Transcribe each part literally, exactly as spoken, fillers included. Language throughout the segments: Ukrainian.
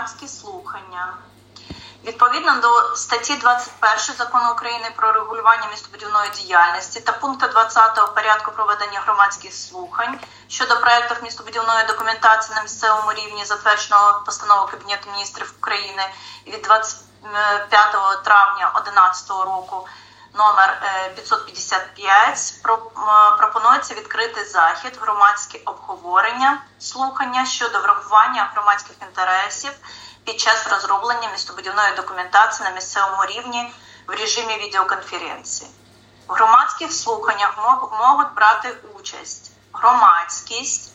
громадські слухання. Відповідно до статті двадцять першої Закону України про регулювання містобудівної діяльності та пункту двадцятого порядку проведення громадських слухань щодо проєктів містобудівної документації на місцевому рівні, затвердженого постановою Кабінету міністрів України від двадцять п'ятого травня дві тисячі одинадцятого року номер п'ятсот п'ятдесят п'ять, пропонується відкрити захід, громадське обговорення, слухання щодо врахування громадських інтересів під час розроблення містобудівної документації на місцевому рівні в режимі відеоконференції. В громадських слуханнях можуть брати участь громадськість,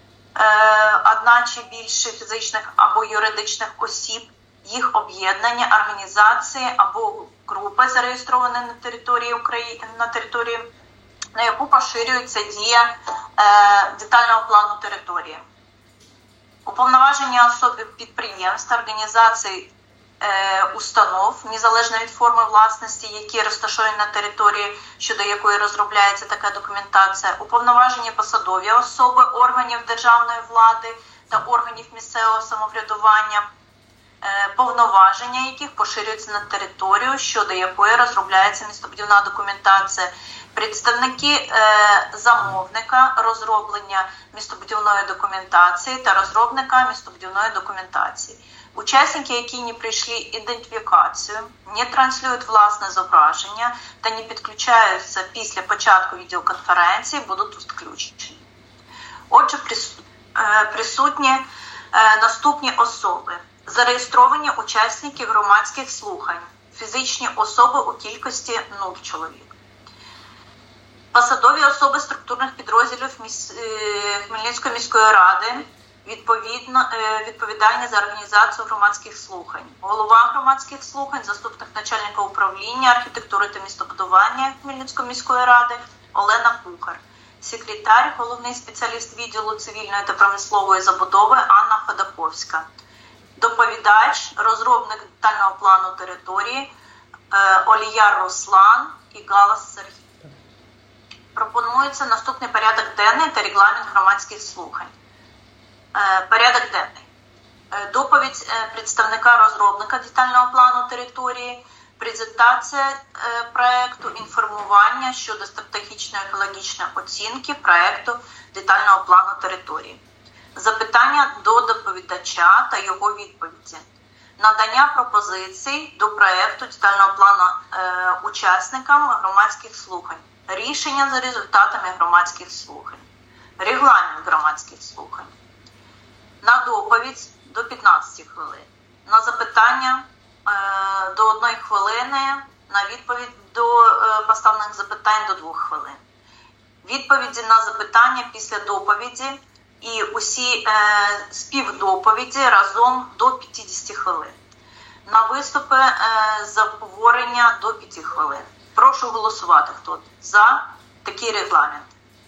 одна чи більше фізичних або юридичних осіб, їх об'єднання, організації або групи, зареєстровані на території України, на території, на яку поширюється дія детального плану території. Уповноважені особи підприємств, організацій, е, установ, незалежно від форми власності, які розташовані на території, щодо якої розробляється така документація, уповноважені посадові особи органів державної влади та органів місцевого самоврядування, е, повноваження яких поширюються на територію, щодо якої розробляється містобудівна документація, представники е, замовника розроблення містобудівної документації та розробника містобудівної документації. Учасники, які не пройшли ідентифікацію, не транслюють власне зображення та не підключаються після початку відеоконференції, будуть відключені. Отже, присутні е, наступні особи. Зареєстровані учасники громадських слухань, фізичні особи у кількості нуль чоловік. Посадові особи структурних підрозділів Хмельницької міської ради відповідно, відповідальні за організацію громадських слухань. Голова громадських слухань, заступник начальника управління архітектури та містобудування Хмельницької міської ради Олена Кухар. Секретар, головний спеціаліст відділу цивільної та промислової забудови Анна Ходаковська. Доповідач, розробник детального плану території Оліяр Руслан і Галас Сергій. Пропонується наступний порядок денний та регламент громадських слухань. Е, порядок денний. Е, доповідь е, представника розробника детального плану території, презентація е, проєкту, інформування щодо стратегічної екологічної оцінки проєкту детального плану території. Запитання до доповідача та його відповіді. Надання пропозицій до проєкту детального плану е, учасникам громадських слухань. Рішення за результатами громадських слухань. Регламент громадських слухань. На доповідь до п'ятнадцять хвилин. На запитання е, до одної хвилини. На відповідь до е, поставлених запитань до двох хвилин. Відповіді на запитання після доповіді і усі е, співдоповіді разом до п'ятдесят хвилин. На виступи е, з обговорення до п'яти хвилин. Прошу голосувати, хто за такий регламент.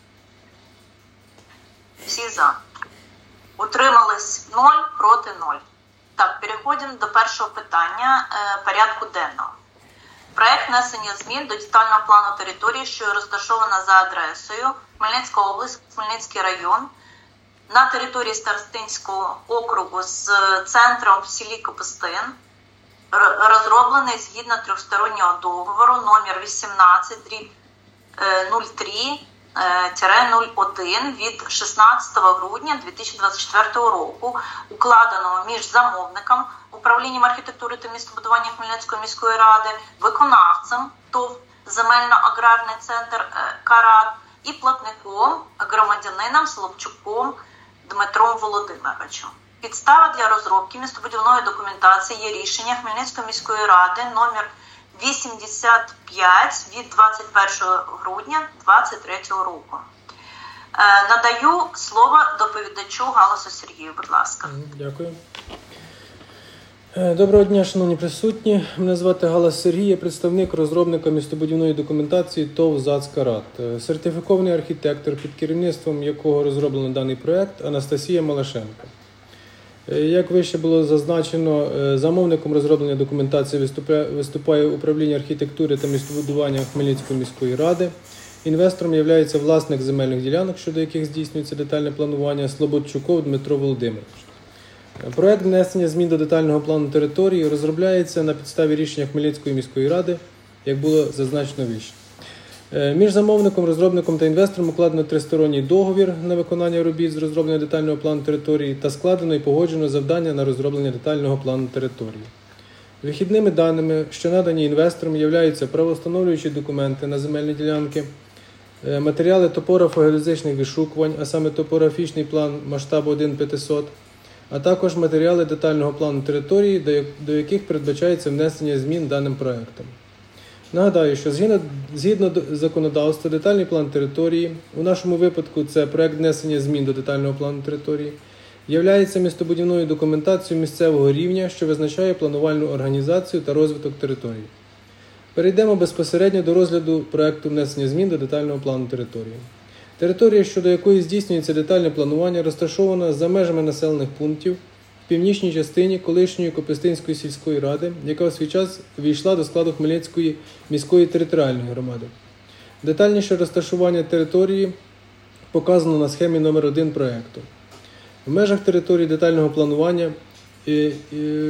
Всі за. Утримались нуль, проти нуль. Так, переходимо до першого питання е, порядку денного. Проект внесення змін до детального плану території, що розташована за адресою Хмельницька область, Хмельницький район, на території Старостинського округу з центром в селі Копистин, розроблений згідно трьохстороннього договору номер вісімнадцять нуль три нуль один від шістнадцятого грудня дві тисячі двадцять четвертого року, укладеного між замовником, управлінням архітектури та містобудування Хмельницької міської ради, виконавцем ТОВ «Земельно-аграрний центр Карат» і платником, громадянином Соловчуком Дмитром Володимировичем. Підстава для розробки містобудівної документації є рішення Хмельницької міської ради номер вісімдесят п'ять від двадцять першого грудня двадцять третього року. Е, надаю слово доповідачу Галасу Сергію, будь ласка. Дякую. Доброго дня, шановні присутні. Мене звати Галас Сергій, я представник розробника містобудівної документації ТОВ ЗАЦ «Карат». Сертифікований архітектор, під керівництвом якого розроблено даний проект, Анастасія Малашенко. Як вище було зазначено, замовником розроблення документації виступає управління архітектури та містобудування Хмельницької міської ради. Інвестором є власник земельних ділянок, щодо яких здійснюється детальне планування, Слободчуков Дмитро Володимирович. Проект внесення змін до детального плану території розробляється на підставі рішення Хмельницької міської ради, як було зазначено вище. Між замовником, розробником та інвестором укладено тристоронній договір на виконання робіт з розроблення детального плану території та складено і погоджено завдання на розроблення детального плану території. Вихідними даними, що надані інвесторам, являються правовстановлюючі документи на земельні ділянки, матеріали топографо-геодезичних вишукувань, а саме топографічний план масштабу один п'ятсот, а також матеріали детального плану території, до яких передбачається внесення змін даним проектом. Нагадаю, що згідно, згідно законодавства, детальний план території, у нашому випадку це проект внесення змін до детального плану території, являється містобудівною документацією місцевого рівня, що визначає планувальну організацію та розвиток території. Перейдемо безпосередньо до розгляду проекту внесення змін до детального плану території. Територія, щодо якої здійснюється детальне планування, розташована за межами населених пунктів в північній частині колишньої Копистинської сільської ради, яка у свій час війшла до складу Хмельницької міської територіальної громади. Детальніше розташування території показано на схемі номер один проекту. В межах території детального планування і, і,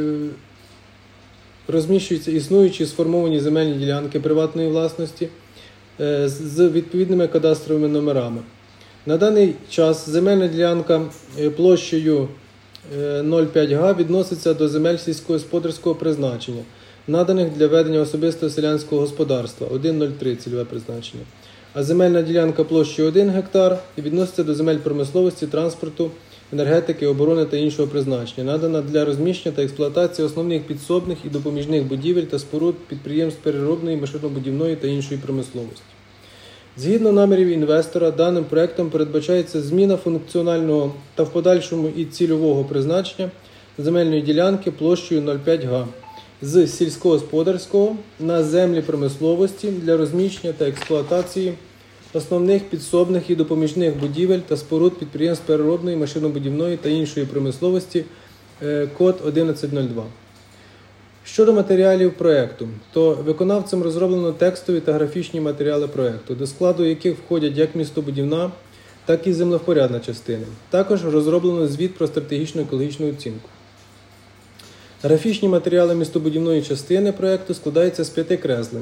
розміщуються існуючі сформовані земельні ділянки приватної власності е, з відповідними кадастровими номерами. На даний час земельна ділянка площею нуль цілих п'ять га відноситься до земель сільськогосподарського призначення, наданих для ведення особистого селянського господарства один цілих нуль три цільове призначення. А земельна ділянка площею один гектар відноситься до земель промисловості, транспорту, енергетики, оборони та іншого призначення, надана для розміщення та експлуатації основних підсобних і допоміжних будівель та споруд підприємств переробної, машинобудівної та іншої промисловості. Згідно намірів інвестора, даним проектом передбачається зміна функціонального та в подальшому і цільового призначення земельної ділянки площею нуль цілих п'ять га з сільськогосподарського на землі промисловості для розміщення та експлуатації основних підсобних і допоміжних будівель та споруд підприємств переробної, машинобудівної та іншої промисловості, код одинадцять нуль два. Щодо матеріалів проєкту, то виконавцем розроблено текстові та графічні матеріали проєкту, до складу яких входять як містобудівна, так і землевпорядна частини. Також розроблено звіт про стратегічну екологічну оцінку. Графічні матеріали містобудівної частини проєкту складаються з п'яти креслень.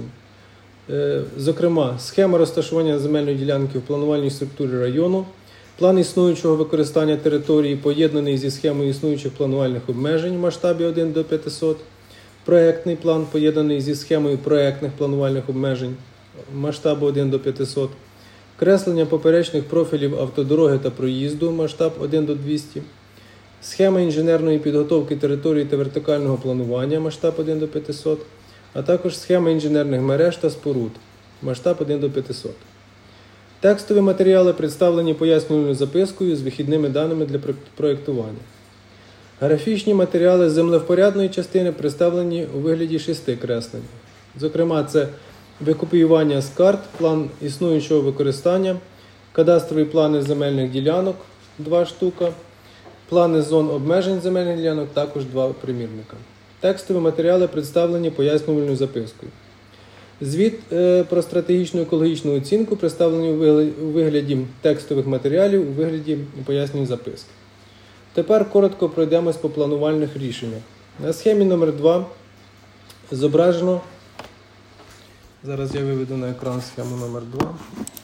Зокрема, схема розташування земельної ділянки в планувальній структурі району, план існуючого використання території, поєднаний зі схемою існуючих планувальних обмежень в масштабі один до п'ятисот, проєктний план, поєднаний зі схемою проєктних планувальних обмежень масштабу один до п'ятисот, креслення поперечних профілів автодороги та проїзду масштаб один до двохсот, схема інженерної підготовки території та вертикального планування масштаб один до п'ятисот, а також схема інженерних мереж та споруд масштаб один до п'ятисот. Текстові матеріали представлені пояснювальною запискою з вихідними даними для проєктування. Графічні матеріали землевпорядної частини представлені у вигляді шести креслень. Зокрема, це викопіювання з карт, план існуючого використання, кадастрові плани земельних ділянок – два штука, плани зон обмежень земельних ділянок – також два примірника. Текстові матеріали представлені пояснювальною запискою. Звіт е, про стратегічну екологічну оцінку представлені у вигляді текстових матеріалів, у вигляді пояснювальної записки. Тепер коротко пройдемось по планувальних рішеннях. На схемі номер два зображено, зараз я виведу на екран схему номер два.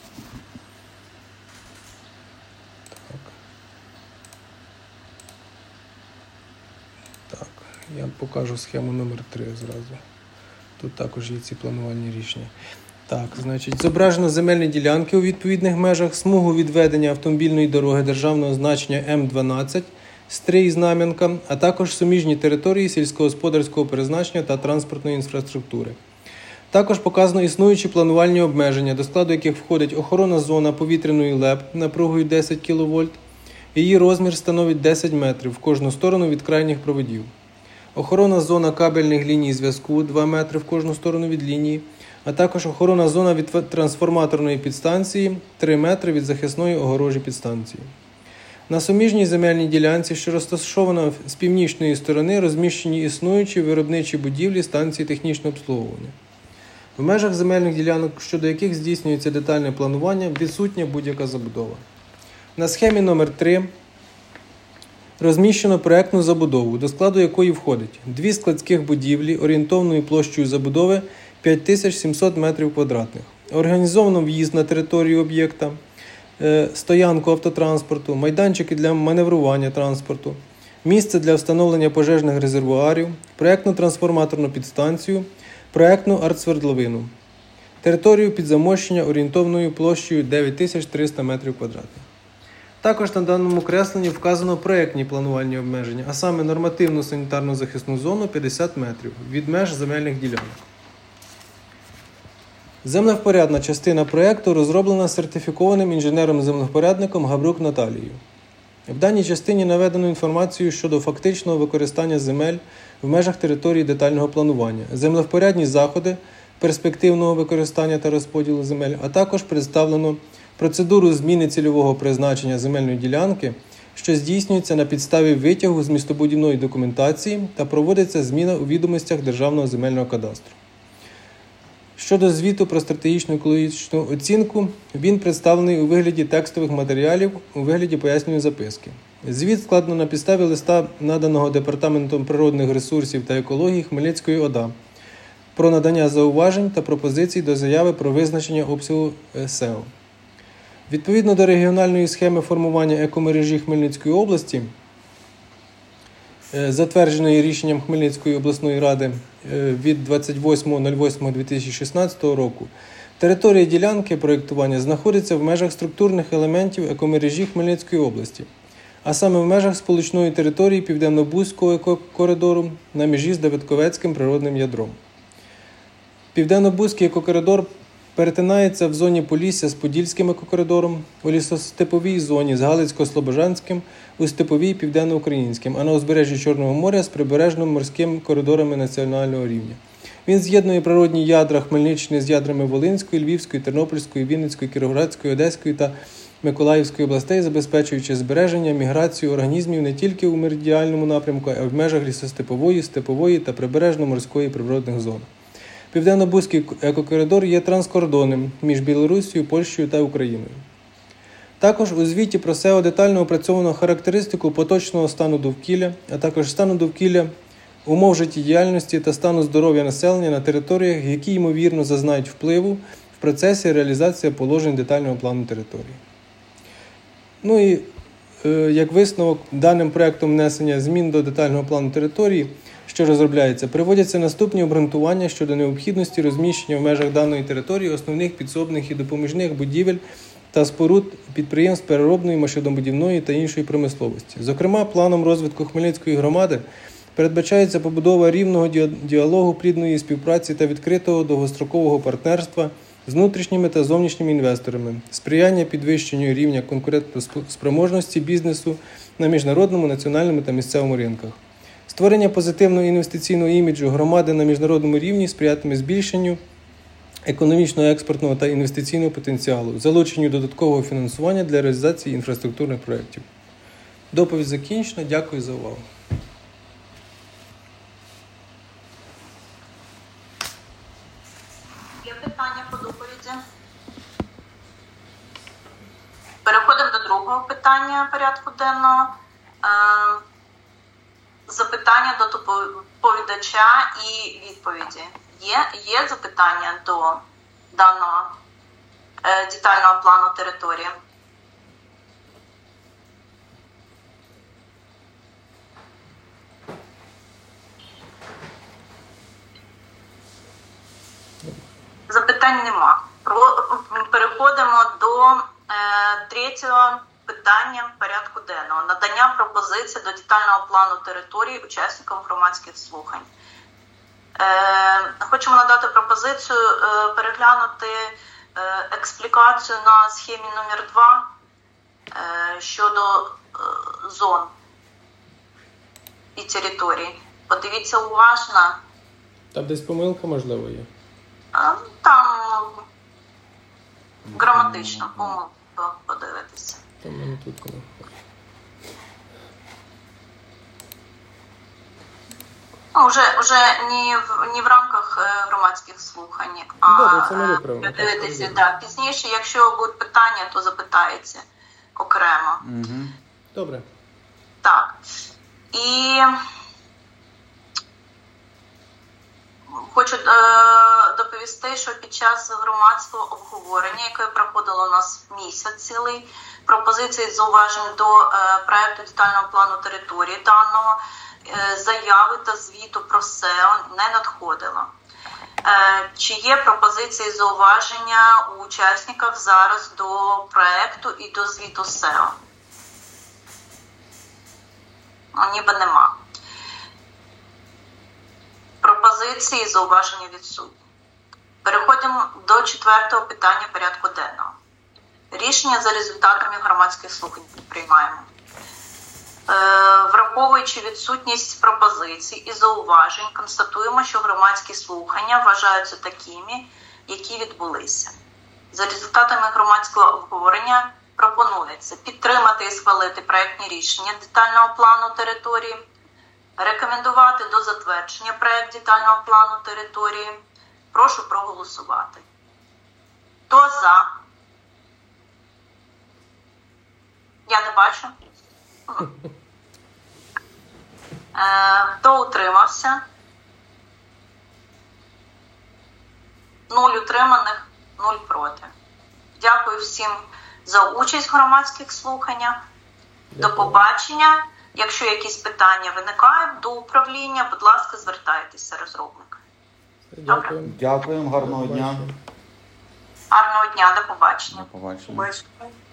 Так. Так, я покажу схему номер три зразу. Тут також є ці планувальні рішення. Так, значить, зображено земельні ділянки у відповідних межах, смугу відведення автомобільної дороги державного значення М дванадцять, Стрий Знам'янка, а також суміжні території сільськогосподарського призначення та транспортної інфраструктури. Також показано існуючі планувальні обмеження, до складу яких входить охоронна зона повітряної ЛЕП напругою десять кіловольт. Її розмір становить десять метрів в кожну сторону від крайніх проводів. Охоронна зона кабельних ліній зв'язку два метри в кожну сторону від лінії, а також охоронна зона від трансформаторної підстанції три метри від захисної огорожі підстанції. На суміжній земельній ділянці, що розташована з північної сторони, розміщені існуючі виробничі будівлі станції технічного обслуговування. В межах земельних ділянок, щодо яких здійснюється детальне планування, відсутня будь-яка забудова. На схемі номер три розміщено проектну забудову, до складу якої входить дві складських будівлі орієнтовною площею забудови п'ять тисяч сімсот метрів квадратних. Організовано в'їзд на територію об'єкта, стоянку автотранспорту, майданчики для маневрування транспорту, місце для встановлення пожежних резервуарів, проєктну трансформаторну підстанцію, проєктну артсвердловину. Територію під замощення орієнтовною площею дев'ять тисяч триста метрів квадратних. Також на даному кресленні вказано проєктні планувальні обмеження, а саме нормативну санітарну захисну зону п'ятдесят метрів від меж земельних ділянок. Землевпорядна частина проєкту розроблена сертифікованим інженером-землевпорядником Габрук Наталією. В даній частині наведено інформацію щодо фактичного використання земель в межах території детального планування, землевпорядні заходи перспективного використання та розподілу земель, а також представлено процедуру зміни цільового призначення земельної ділянки, що здійснюється на підставі витягу з містобудівної документації та проводиться зміна у відомостях Державного земельного кадастру. Щодо звіту про стратегічну екологічну оцінку, він представлений у вигляді текстових матеріалів у вигляді пояснювальної записки. Звіт складено на підставі листа, наданого Департаментом природних ресурсів та екології Хмельницької ОДА, про надання зауважень та пропозицій до заяви про визначення обсягу СЕО. Відповідно до регіональної схеми формування екомережі Хмельницької області, затвердженої рішенням Хмельницької обласної ради від двадцять восьмого восьмого дві тисячі шістнадцятого року, територія ділянки проєктування знаходиться в межах структурних елементів екомережі Хмельницької області, а саме в межах сполучної території Південно-Бузького екокоридору на межі з Давидковецьким природним ядром. Південно-Бузький екокоридор перетинається в зоні Полісся з Подільським екокоридором, у лісостеповій зоні з Галицько-Слобожанським, у степовій Південно-Українським, а на узбережжі Чорного моря з прибережним морським коридорами національного рівня. Він з'єднує природні ядра Хмельниччини з ядрами Волинської, Львівської, Тернопільської, Вінницької, Кіровоградської, Одеської та Миколаївської областей, забезпечуючи збереження, міграцію організмів не тільки у меридіальному напрямку, а й в межах лісостепової, степової та прибережно-морської природних зон. Південно-Бузький екокоридор є транскордонним між Білоруссю, Польщею та Україною. Також у звіті про СЕО детально опрацьовано характеристику поточного стану довкілля, а також стану довкілля, умов життєдіяльності та стану здоров'я населення на територіях, які, ймовірно, зазнають впливу в процесі реалізації положень детального плану території. Ну і, е, як висновок, даним проєктом внесення змін до детального плану території, що розробляється, приводяться наступні обґрунтування щодо необхідності розміщення в межах даної території основних підсобних і допоміжних будівель та споруд підприємств переробної, машинобудівної та іншої промисловості. Зокрема, планом розвитку Хмельницької громади передбачається побудова рівного діалогу, плідної співпраці та відкритого довгострокового партнерства з внутрішніми та зовнішніми інвесторами, сприяння підвищенню рівня конкурентоспроможності бізнесу на міжнародному, національному та місцевому ринках. Створення позитивного інвестиційного іміджу громади на міжнародному рівні сприятиме збільшенню економічного, експортного та інвестиційного потенціалу, залученню додаткового фінансування для реалізації інфраструктурних проєктів. Доповідь закінчена. Дякую за увагу. Є питання по доповіді? Переходимо до другого питання порядку денного. Запитання до доповідача і відповіді. Є, є запитання до даного е, детального плану території? Запитань нема. Про, переходимо до е, третього питання порядку денного. Надання пропозицій до детального плану території учасникам громадських слухань. Е, хочемо надати пропозицію е, переглянути е, експлікацію на схемі номер два е, щодо е, зон і територій. Подивіться уважно. Там десь помилка, можливо, є? А, там граматично помилка подивитися. Там мене тут коли. Ну, вже, вже не, в, не в рамках е, громадських слухань, а Добре, це ми виправимо. дивитися, да, пізніше, якщо будуть питання, то запитається окремо. Угу. Добре. Так. І хочу е, доповісти, що під час громадського обговорення, яке проходило у нас місяць цілий, пропозиції зауважень до е, проекту детального плану території даного, е, заяви та звіту про сео не надходило. Е, чи є пропозиції зауваження у учасників зараз до проекту і до звіту сео? Ну, ніби нема. Пропозиції і зауваження відсутні. Переходимо до четвертого питання порядку денного. Рішення за результатами громадських слухань приймаємо. Е, враховуючи відсутність пропозицій і зауважень, констатуємо, що громадські слухання вважаються такими, які відбулися. За результатами громадського обговорення пропонується підтримати і схвалити проектні рішення детального плану території, рекомендувати до затвердження проект детального плану території. Прошу проголосувати. Хто за? Я не бачу. Е, хто утримався? Нуль утриманих, нуль проти. Дякую всім за участь в громадських слуханнях. До побачення. Якщо якісь питання виникають до управління, будь ласка, звертайтеся, розробник. Дякую. Дякуємо, гарного дня. Гарного дня, до побачення. До побачення.